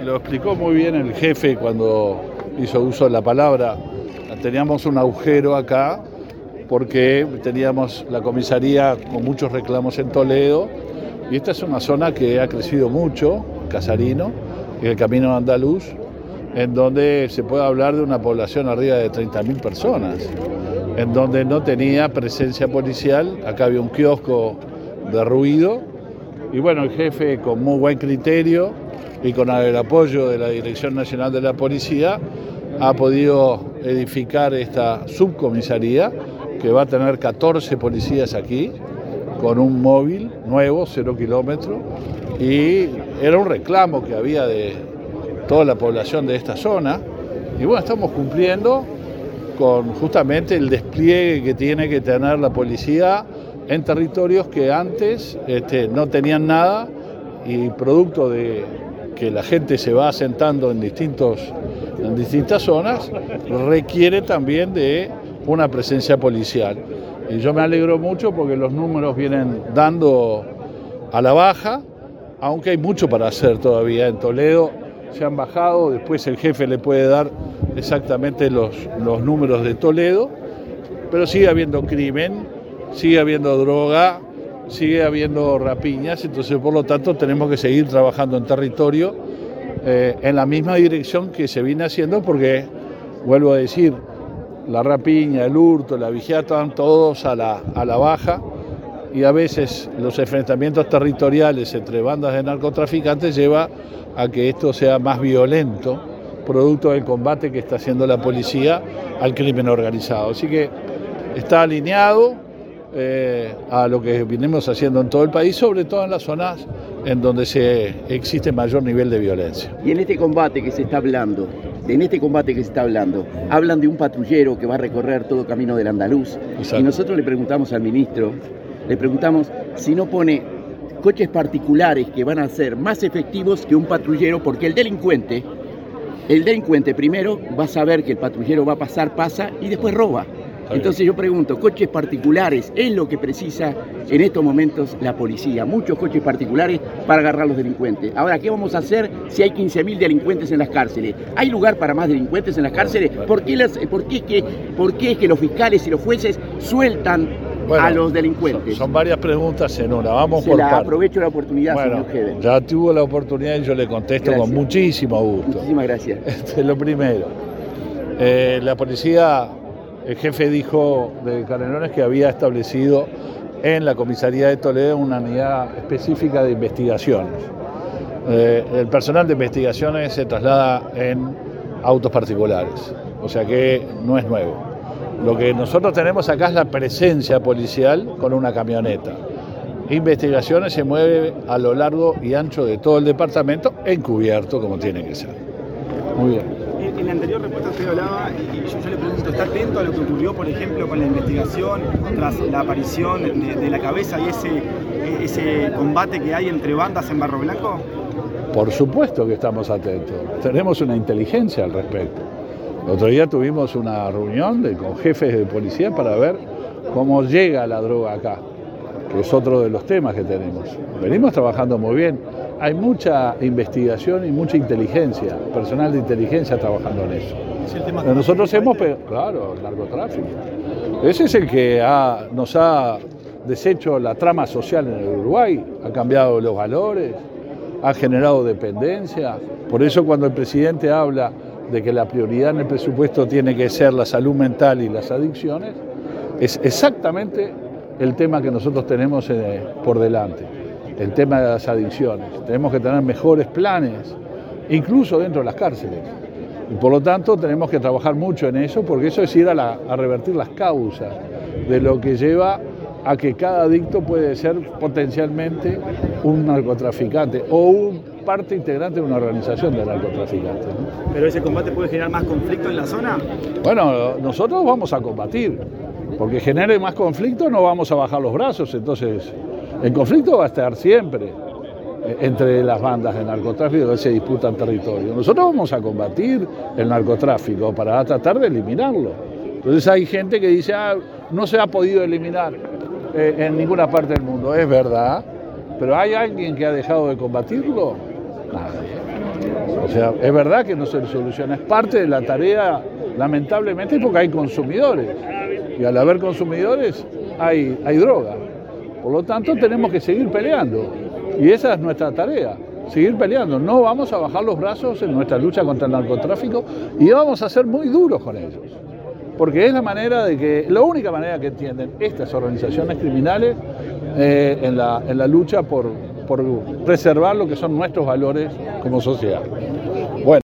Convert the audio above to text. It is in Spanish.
lo explicó muy bien el jefe cuando hizo uso de la palabra. Teníamos un agujero acá porque teníamos la comisaría con muchos reclamos en Toledo y esta es una zona que ha crecido mucho, Casarino, y el Camino Andaluz, en donde se puede hablar de una población arriba de 30.000 personas, en donde no tenía presencia policial. Acá había un kiosco de ruido y bueno, el jefe con muy buen criterio y con el apoyo de la Dirección Nacional de la Policía ha podido edificar esta subcomisaría que va a tener 14 policías aquí, con un móvil nuevo, 0 kilómetros, y era un reclamo que había de toda la población de esta zona, y bueno, estamos cumpliendo con justamente el despliegue que tiene que tener la policía en territorios que antes no tenían nada, y producto de que la gente se va asentando en distintas zonas, requiere también de una presencia policial. Y yo me alegro mucho porque los números vienen dando a la baja, aunque hay mucho para hacer todavía. En Toledo se han bajado, después el jefe le puede dar exactamente los números de Toledo, pero sigue habiendo crimen, sigue habiendo droga, sigue habiendo rapiñas, entonces por lo tanto tenemos que seguir trabajando en territorio en la misma dirección que se viene haciendo, porque, vuelvo a decir, la rapiña, el hurto, la vigía están todos a la baja, y a veces los enfrentamientos territoriales entre bandas de narcotraficantes lleva a que esto sea más violento, producto del combate que está haciendo la policía al crimen organizado. Así que está alineado a lo que venimos haciendo en todo el país, sobre todo en las zonas en donde existe mayor nivel de violencia. Y en este combate que se está hablando, hablan de un patrullero que va a recorrer todo Camino del Andaluz. Exacto. Y nosotros le preguntamos al ministro, si no pone coches particulares que van a ser más efectivos que un patrullero, porque el delincuente primero va a saber que el patrullero va a pasa y después roba. Entonces yo pregunto, coches particulares es lo que precisa en estos momentos la policía, muchos coches particulares para agarrar a los delincuentes. Ahora, ¿qué vamos a hacer si hay 15.000 delincuentes en las cárceles? ¿Hay lugar para más delincuentes en las cárceles? ¿Por qué es que los fiscales y los jueces sueltan a los delincuentes? Son varias preguntas en una, vamos por partes. Aprovecho la oportunidad, señor jefe. Ya tuvo la oportunidad y yo le contesto. Gracias. Con muchísimo gusto. Muchísimas gracias. Lo primero, la policía... El jefe dijo de Canelones que había establecido en la comisaría de Toledo una unidad específica de investigaciones. El personal de investigaciones se traslada en autos particulares, o sea que no es nuevo. Lo que nosotros tenemos acá es la presencia policial con una camioneta. Investigaciones se mueve a lo largo y ancho de todo el departamento, encubierto como tiene que ser. Muy bien. En la anterior respuesta usted hablaba, y yo le pregunto, ¿está atento a lo que ocurrió, por ejemplo, con la investigación tras la aparición de la cabeza y ese combate que hay entre bandas en Barro Blanco? Por supuesto que estamos atentos. Tenemos una inteligencia al respecto. El otro día tuvimos una reunión con jefes de policía para ver cómo llega la droga acá, que es otro de los temas que tenemos. Venimos trabajando muy bien. Hay mucha investigación y mucha inteligencia, personal de inteligencia trabajando en eso. ¿Es el tema nosotros hemos claro, el narcotráfico. Ese es el que nos ha deshecho la trama social en el Uruguay, ha cambiado los valores, ha generado dependencia. Por eso cuando el presidente habla de que la prioridad en el presupuesto tiene que ser la salud mental y las adicciones, es exactamente el tema que nosotros tenemos por delante. El tema de las adicciones. Tenemos que tener mejores planes, incluso dentro de las cárceles. Y por lo tanto tenemos que trabajar mucho en eso, porque eso es ir a revertir las causas de lo que lleva a que cada adicto puede ser potencialmente un narcotraficante o un parte integrante de una organización de narcotraficantes, ¿no? ¿Pero ese combate puede generar más conflicto en la zona? Bueno, nosotros vamos a combatir, porque genere más conflicto no vamos a bajar los brazos, entonces... El conflicto va a estar siempre entre las bandas de narcotráfico que se disputan territorio. Nosotros vamos a combatir el narcotráfico para tratar de eliminarlo. Entonces hay gente que dice, no se ha podido eliminar en ninguna parte del mundo. Es verdad, pero ¿hay alguien que ha dejado de combatirlo? Nadie. O sea, es verdad que no se soluciona, es parte de la tarea, lamentablemente, porque hay consumidores. Y al haber consumidores, hay droga. Por lo tanto, tenemos que seguir peleando. Y esa es nuestra tarea, seguir peleando. No vamos a bajar los brazos en nuestra lucha contra el narcotráfico y vamos a ser muy duros con ellos. Porque es la única manera que entienden estas organizaciones criminales en la lucha por preservar lo que son nuestros valores como sociedad.